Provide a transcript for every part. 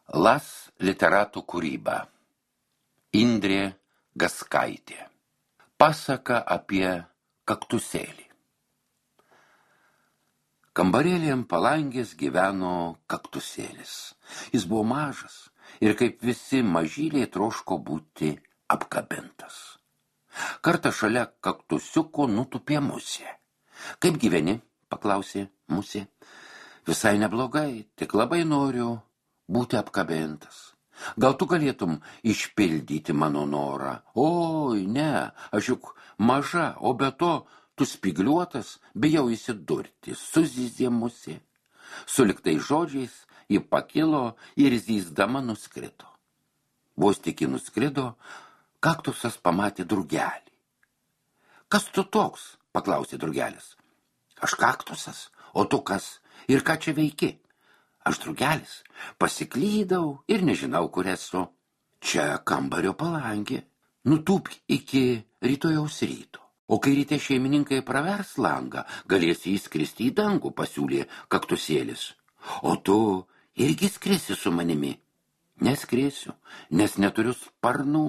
Las literatų kūryba. Indrė Gaskaitė. Pasaka apie kaktusėlį. Kambarėlyje ant palangės gyveno kaktusėlis. Jis buvo mažas ir kaip visi mažyliai troško būti apkabintas. Kartą šalia kaktusiuko nutupė musė. Kaip gyveni? Paklausė musė. Visai neblogai, tik labai noriu būti apkabintas. Gal tu galėtum išpildyti mano norą? Oi, ne, aš juk maža, o be to tu spygliuotas, bijau įsidurti, suzyzė musė. Suliktais žodžiais ji pakilo ir zyzdama nuskrido. Vos tik ji nuskrido, kaktusas pamatė drugelį. Kas tu toks? Paklausė drugelis. Aš kaktusas, o tu kas? Ir ką čia veiki? Aš drugelis, pasiklydau ir nežinau, kur esu. Čia kambario palangė. Nutūpk iki rytojaus ryto. O kai ryte šeimininkai pravers langą, galėsi įskristi į dangų, pasiūlė kaktusėlis. O tu irgi skrisi su manimi? Neskrisiu, nes neturiu sparnų.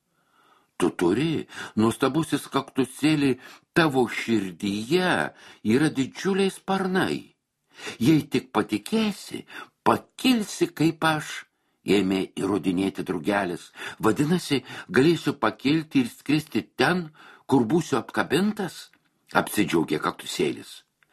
Tu turi, nuostabusis kaktusėlį, tavo širdyje yra didžiuliai sparnai. Jei tik patikėsi, pakilsi kaip aš, ėmė įrodinėti drugelis. Vadinasi, galėsiu pakilti ir skristi ten, kur būsiu apkabintas, apsidžiaugė kaktusėlis.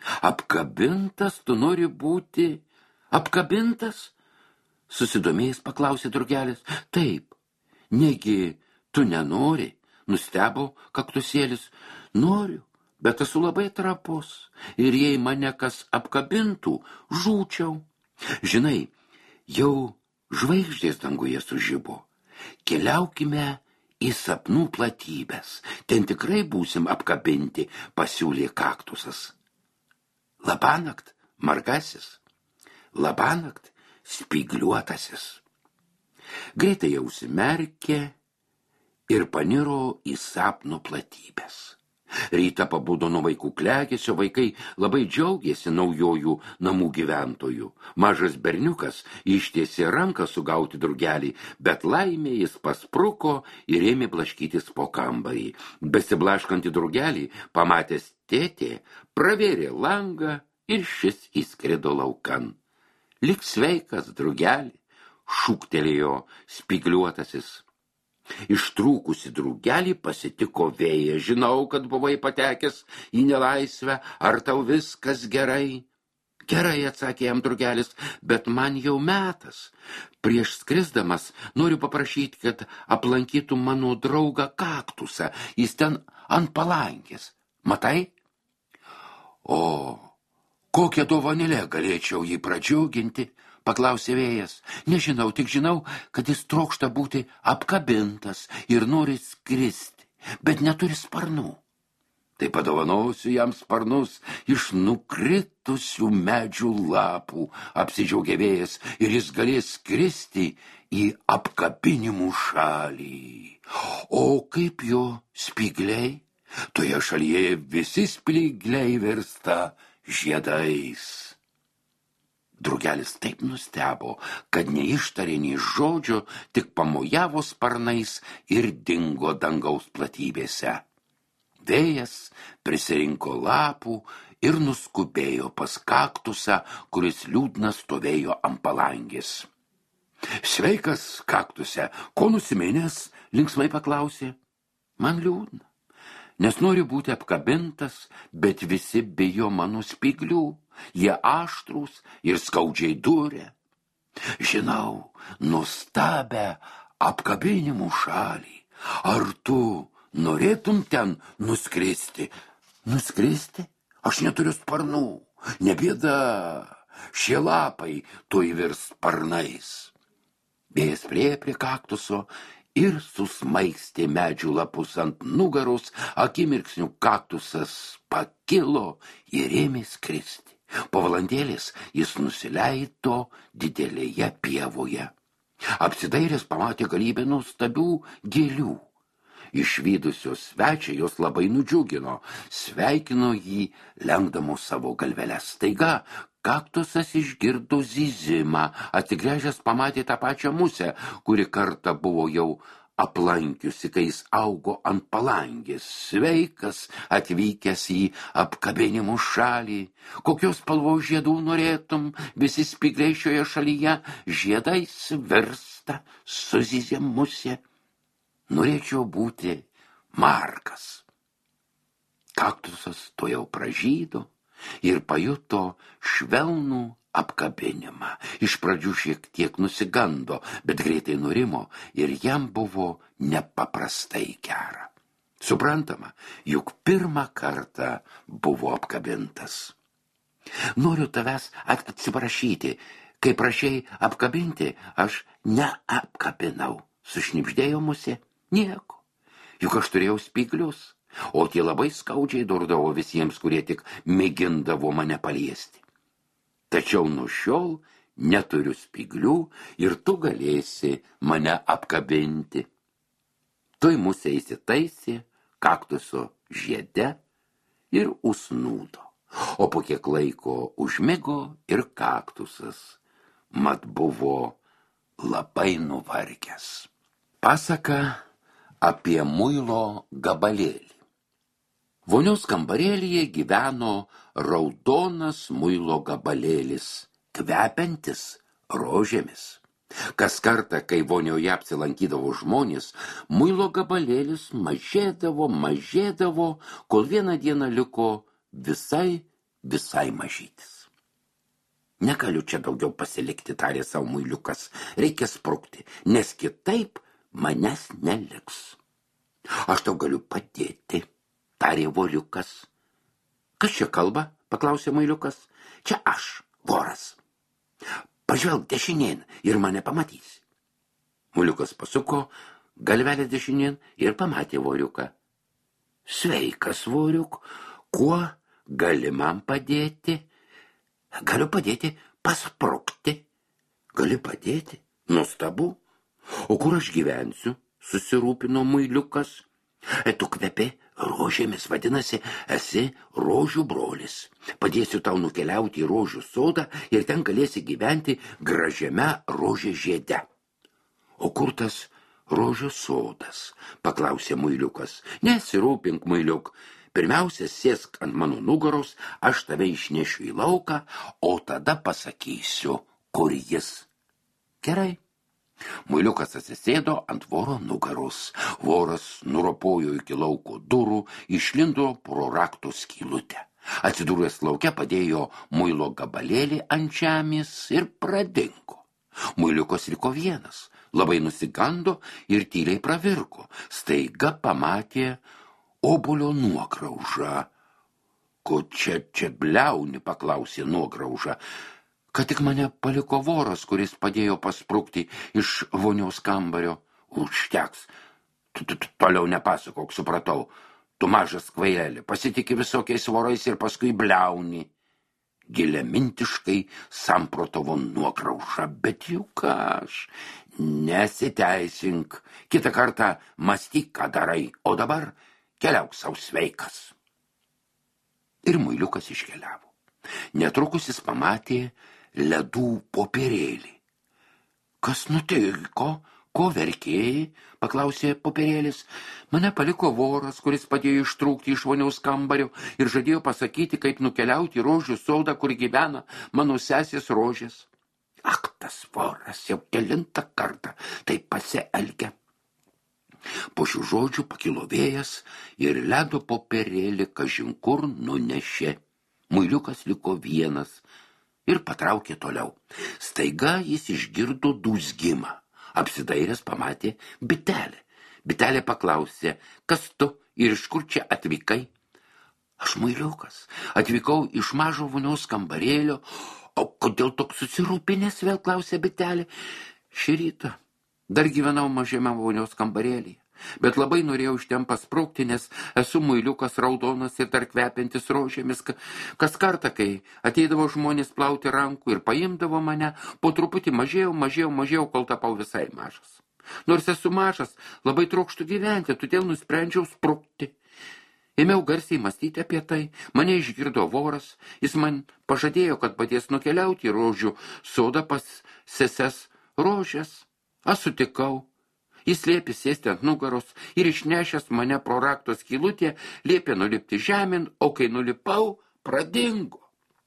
Apkabintas tu nori būti? Apkabintas? Susidomėjęs paklausė drugelis. Taip, negi tu nenori, nustebo kaktusėlis. Noriu. Bet esu labai trapus ir jei mane kas apkabintų, žūčiau. Žinai, jau žvaigždės danguje sužibo. Keliaukime į sapnų platybės. Ten tikrai būsim apkabinti, pasiūlė kaktusas. Labanakt, margasis. Labanakt, spygliuotasis. Greitai jau užsimerkė ir paniro į sapnų platybės. Rytą pabudo nuo vaikų klegesio, vaikai labai džiaugėsi naujojų namų gyventojų. Mažas berniukas ištiesė ranką sugauti drugelį, bet laimė jis paspruko ir ėmė blaškytis po kambarį. Besiblaškantį drugelį, pamatęs tėtė, pravėrė langą ir šis įskrido laukan. Lik sveikas, drugelį, šūktelėjo spygliuotasis. Ištrūkusi drugelį pasitiko vėją. Žinau, kad buvai patekęs į nelaisvę. Ar tau viskas gerai? Gerai, atsakė jam drugelis, bet man jau metas. Prieš skrisdamas noriu paprašyti, kad aplankytų mano draugą kaktusą. Jis ten ant palangės. Matai? O, kokią dovanėlę galėčiau jį pradžiuginti? Paklausė vėjas. Nežinau, tik žinau, kad jis trokšta būti apkabintas ir nori skristi, bet neturi sparnų. Tai padovanosiu jam sparnus iš nukritusių medžių lapų, apsidžiaugė vėjas, ir jis galės skristi į apkabinimų šalį. O kaip jo spygliai? Toje šalyje visi spygliai virsta žiedais. Drugelis taip nustebo, kad neištarė nei žodžio, tik pamojavo sparnais ir dingo dangaus platybėse. Vėjas prisirinko lapų ir nuskubėjo pas kaktusą, kuris liūdnas stovėjo ant palangės. Sveikas, kaktuse, ko nusiminęs? Linksmai paklausė. Man liūdna, nes noriu būti apkabintas, bet visi bijo mano spyglių. Jie aštrūs ir skaudžiai duria. Žinau, nuostabę apkabinimų šalį. Ar tu norėtum ten nuskristi? Nuskristi? Aš neturiu sparnų. Nebėda, šie lapai tuoj virs sparnais. Vėjas priėjo prie kaktuso ir susmaigstė medžių lapus ant nugaros. Akimirksniu kaktusas pakilo ir ėmė skristi. Po valandėlės jis nusileido didelėje pievoje. Apsidairęs pamatė galybę nuostabių gėlių. Išvydusios svečią jos labai nudžiugino, sveikino jį, lenkdamos savo galveles. Staiga kaktusas išgirdo zyzimą, atsigręžęs pamatė tą pačią musę, kuri kartą buvo jau aplankiusi, kai jis augo ant palangės. Sveikas, atvykęs į apkabinimų šalį. Kokios spalvos žiedų norėtum, visi spygliai šioje šalyje žiedais virsta, suzyzė musė. Norėčiau būti margas. Kaktusas to jau pražydo ir pajuto švelnų apkabinimą. Iš pradžių šiek tiek nusigando, bet greitai nurimo ir jam buvo nepaprastai gera. Suprantama, juk pirmą kartą buvo apkabintas. Noriu tavęs atsiprašyti, kai prašei apkabinti, aš neapkabinau, sušnibždėjo musė. Nieko, juk aš turėjau spyglius, o tie labai skaudžiai durdavo visiems, kurie tik mėgindavo mane paliesti. Tačiau nuo šiol neturiu spyglių ir tu galėsi mane apkabinti. Tuoj musė įsitaisė kaktuso žiede ir užsnūdo, o po kiek laiko užmigo ir kaktusas, mat buvo labai nuvargęs. Pasaka apie muilo gabalėlį. Vonios kambarėlyje gyveno raudonas muilo gabalėlis, kvepiantis rožėmis. Kas kartą, kai vonioje apsilankydavo žmonės, muilo gabalėlis mažėdavo, kol vieną dieną liko visai mažytis. Negaliu čia daugiau pasilikti, tarė savo muiliukas, reikia sprukti, nes kitaip manęs neliks. Aš tau galiu padėti, tarė voriukas. Kas čia kalba, paklausė muiliukas. Čia aš, voras. Pažvelk dešinėn ir mane pamatysi. Muiliukas pasuko galvelę dešinėn ir pamatė voriuką. Sveikas, voriuk, kuo gali man padėti? Galiu padėti pasprukti. Gali padėti? Nuostabu. O kur aš gyvensiu? Susirūpino muiliukas. Tu kvepi rožėmis, vadinasi, esi rožių brolis. Padėsiu tau nukeliauti į rožių sodą ir ten galėsi gyventi gražiame rožės žiede. O kur tas rožių sodas? Paklausė muiliukas. Nesirūpink, muiliuk. Pirmiausia, sėsk ant mano nugaros, aš tave išnešiu į lauką, o tada pasakysiu, kur jis. Gerai. Muiliukas atsisėdo ant voro nugaros. Voras nuropojo iki lauko durų, išlindo pro rakto skylutę. Atsidūręs lauke padėjo muilo gabalėlį ant žemės ir pradingo. Muiliukas liko vienas, labai nusigando ir tyliai pravirko. Staiga pamatė obuolio nuograužą. Ko čia bliauni, paklausė nuograužą. Kad tik mane paliko voras, kuris padėjo pasprukti iš vonios kambario. Užteks. Toliau nepasakok, supratau. Tu mažas kvailėlė, pasitiki visokiais vorais ir paskui bliauni. Giliamintiškai samprotavo nuograuža, bet juk aš nesiteisink. Kitą kartą mąstyk, ką darai, o dabar keliauk sau sveikas. Ir muiliukas iškeliavo. Netrukus jis pamatė ledų popierėlį. Kas nutiko? Ko verkėjai? Paklausė popierėlis. Mane paliko voras, kuris padėjo ištrūkti iš voniaus kambario ir žadėjo pasakyti, kaip nukeliauti į rožių sodą, kur gyvena mano sesės rožės. Ak, tas voras jau kelintą kartą taip pasielgia. Po šių žodžių pakilo vėjas ir ledo popierėlį kažin kur nunešė. Muiliukas liko vienas ir patraukė toliau. Staiga jis išgirdo dūzgimą. Apsidairęs pamatė bitelę. Bitelė paklausė, kas tu ir iš kur čia atvykai? Aš muiliukas, atvykau iš mažo vonios kambarėlio. O kodėl toks susirūpinęs, vėl klausė bitelė. Šį rytą dar gyvenau mažame vonios kambarėlyje, bet labai norėjau iš ten pasprukti, nes esu muiliukas raudonas ir dar kvepiantis rožėmis. Kas kartą, kai ateidavo žmonės plauti rankų ir paimdavo mane, po truputį mažėjau, kol tapau visai mažas. Nors esu mažas, labai trokštų gyventi, todėl nusprendžiau sprukti. Ėmiau garsiai mąstyti apie tai, mane išgirdo voras, jis man pažadėjo, kad padės nukeliauti į rožių sodą pas seses rožės. Aš sutikau. Jis liepė sėsti ant nugaros ir išnešęs mane pro rakto skylutę, liepė nulipti žemėn, o kai nulipau, pradingo.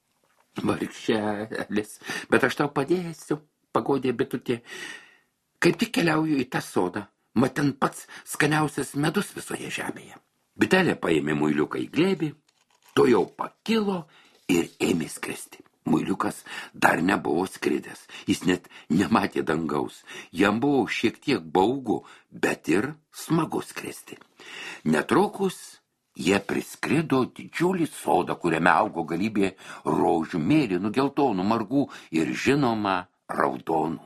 Vargšelis, bet aš tau padėsiu, pagodė bitutė. Kaip tik keliauju į tą sodą, mat ten pats skaniausias medus visoje žemėje. Bitelė paėmė muiliuką į glėbį, to jau pakilo ir ėmė skristi. Muiliukas dar nebuvo skridęs, jis net nematė dangaus. Jam buvo šiek tiek baugu, bet ir smagu skristi. Netrukus jie priskrido didžiulį sodą, kuriame augo galybė rožių, mėlynų, geltonų, margų ir žinoma raudonų.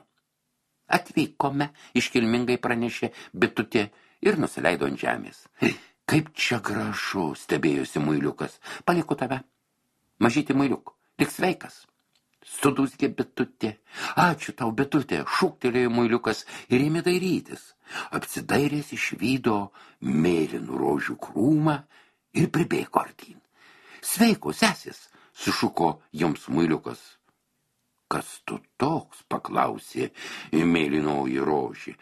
Atvykome, iškilmingai pranešė bitutė ir nusileido ant žemės. Kaip čia gražu, stebėjosi muiliukas. Palieku tave. Mažyti muiliuk, tik sveikas. Sudūzgė bitutė. Ačiū tau, bitutė, šūktelėjo muiliukas ir ėmė dairytis. Apsidairęs išvydo mėlynų rožių krūmą ir pribėgo artyn. Sveiko, sesis, sušuko jums muiliukas. Kas tu toks, paklausė mėlynoji rožė.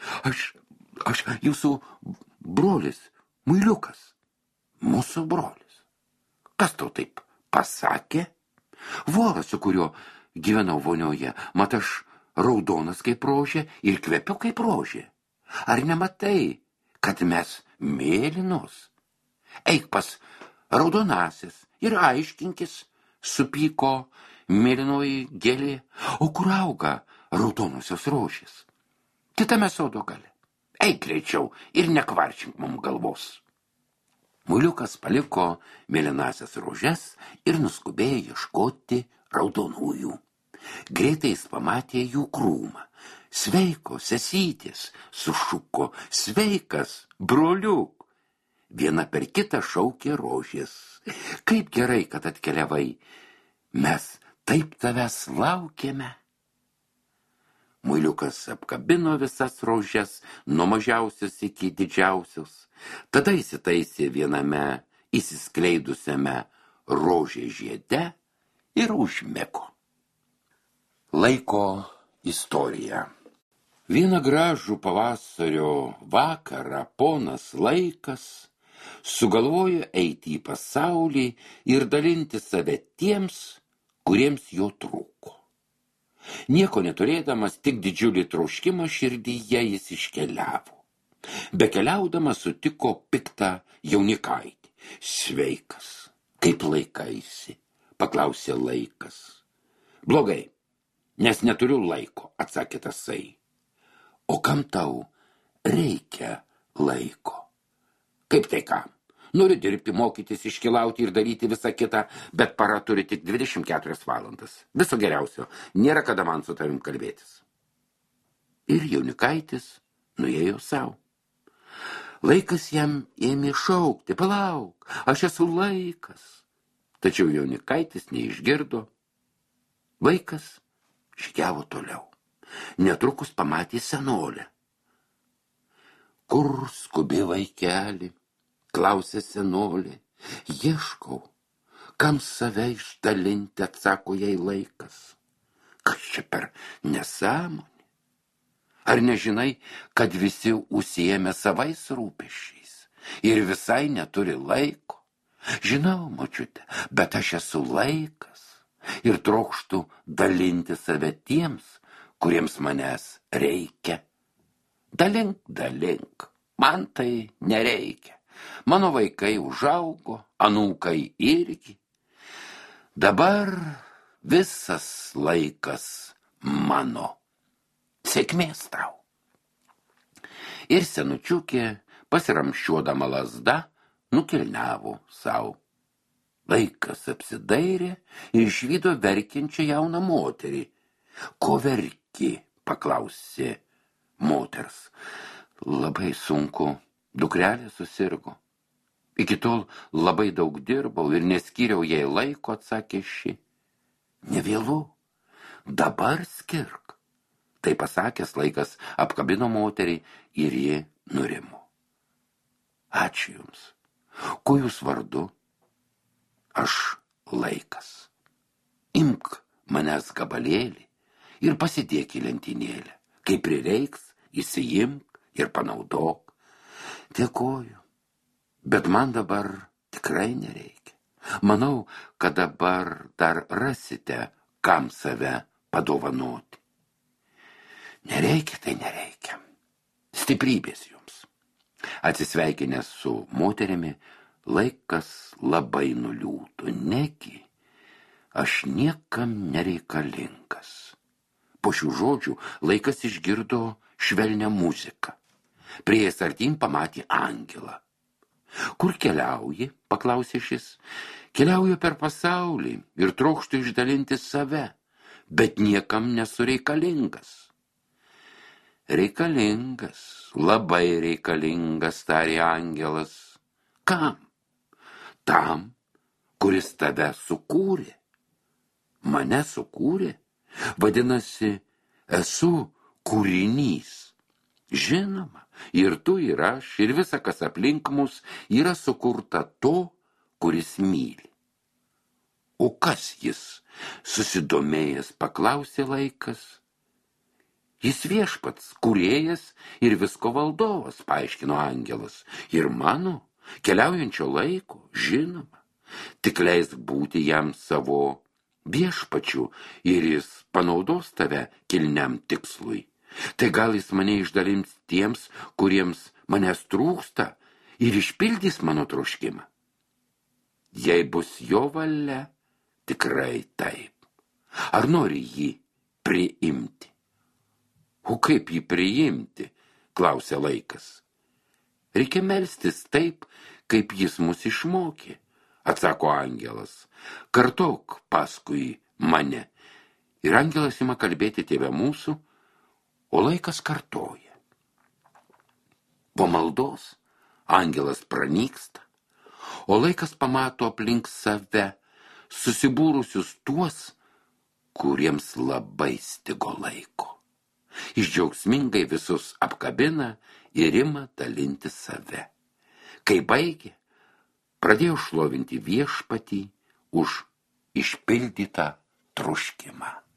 Aš jūsų brolis, muiliukas. Mūsų brolis. Kas tau taip pasakė? Voras, su kuriuo gyvenau vonioje, mat aš raudonas kaip rožė ir kvepiu kaip rožė. Ar nematai, kad mes mėlynos? Eik pas raudonasis ir aiškinkis, supyko mėlynoji gėlė. O kur auga raudonosios rožės? Kitame sodo gale. Eik greičiau ir nekvarčink mum galvos. Muiliukas paliko mėlynasias rožes ir nuskubėjo ieškoti raudonųjų. Greitai jis pamatė jų krūmą. Sveiko, sesytės, sušuko, sveikas, broliuk. Viena per kitą šaukė rožės. Kaip gerai, kad atkeliavai. Mes taip tavęs laukėme. Muiliukas apkabino visas rožes, nuo mažiausios iki didžiausios. Tada įsitaisė viename įsiskleidusiame rožės žiede ir užmigo. Laiko istorija. Vieną gražų pavasario vakarą ponas Laikas sugalvojo eiti į pasaulį ir dalinti save tiems, kuriems jo trūko. Nieko neturėdamas, tik didžiulį troškimą širdyje jis iškeliavo. Bekeliaudamas sutiko piktą jaunikaitį. Sveikas, kaip laikaisi, paklausė Laikas. Blogai, nes neturiu laiko, atsakė tasai. O kam tau reikia laiko? Kaip tai kam? Noriu dirbti, mokytis, iškilauti ir daryti visą kitą, bet para turi tik 24 valandas. Viso geriausio, nėra kada man su tavim kalbėtis. Ir jaunikaitis nuėjo savo. Laikas jam ėmė šaukti, palauk, aš esu Laikas. Tačiau jaunikaitis neišgirdo. Vaikas žygiavo toliau. Netrukus pamatė senolę. Kur skubi vaikeli? Klausė senolė. Ieškau, kam save išdalinti, atsako jai Laikas. Kas čia per nesąmonė? Ar nežinai, kad visi užsiėmė savais rūpesčiais ir visai neturi laiko? Žinau, močiute, bet aš esu Laikas ir trokštu dalinti save tiems, kuriems manęs reikia. Dalink, man tai nereikia. Mano vaikai užaugo, anūkai irgi. Dabar visas laikas mano. Sėkmės tau. Ir senučiukė, pasiramšiuodama lazda, nukilniavo savo. Vaikas apsidairė ir išvydo verkiančią jauną moterį. Ko verki? Paklausė moters. Labai sunku. Dukrelė susirgo. Iki tol labai daug dirbau ir neskyriau jai laiko, atsakė ši. Nevėlu, dabar skirk. Tai pasakęs, Laikas apkabino moterį ir ji nurimo. Ačiū jums. Kuo jūs vardu? Aš Laikas. Imk manęs gabalėlį ir pasidėk į lentynėlę. Kai prireiks, įsiimk ir panaudok. Dėkoju, bet man dabar tikrai nereikia. Manau, kad dabar dar rasite, kam save padovanoti. Nereikia, tai nereikia. Stiprybės jums. Atsisveikinęs su moterimi, Laikas labai nuliūdo. Negi, aš niekam nereikalingas. Po šių žodžių Laikas išgirdo švelnią muziką. Priėjęs artyn pamatė angelą. Kur keliauji? Paklausė šis. Keliauju per pasaulį ir trokštu išdalinti save, bet niekam nesu reikalingas. Reikalingas, labai reikalingas, tarė angelas. Kam? Tam, kuris tave sukūrė. Mane sukūrė? Vadinasi, esu kūrinys. Žinoma, ir tu, ir aš, ir visa, kas aplink mus, yra sukurta to, kuris myli. O kas jis? Susidomėjęs paklausė Laikas. Jis viešpats, kūrėjas ir visko valdovas, paaiškino angelas. Ir mano, keliaujančio laiko, žinoma. Tik leisk būti jam savo viešpačiu ir jis panaudos tave kilniam tikslui. Tai gal jis mane išdalins tiems, kuriems manęs trūksta ir išpildys mano troškimą. Jei bus jo valia, tikrai taip. Ar nori jį priimti? O kaip jį priimti? Klausė Laikas. Reikia melstis taip, kaip jis mus išmokė, atsako angelas. Kartok paskui mane. Ir angelas ima kalbėti Tėve mūsų, o Laikas kartoja. Po maldos angelas pranyksta, o Laikas pamato aplink save susibūrusius tuos, kuriems labai stigo laiko. Jis džiaugsmingai visus apkabina ir ima dalinti save. Kai baigė, pradėjo šlovinti viešpatį už išpildytą troškimą.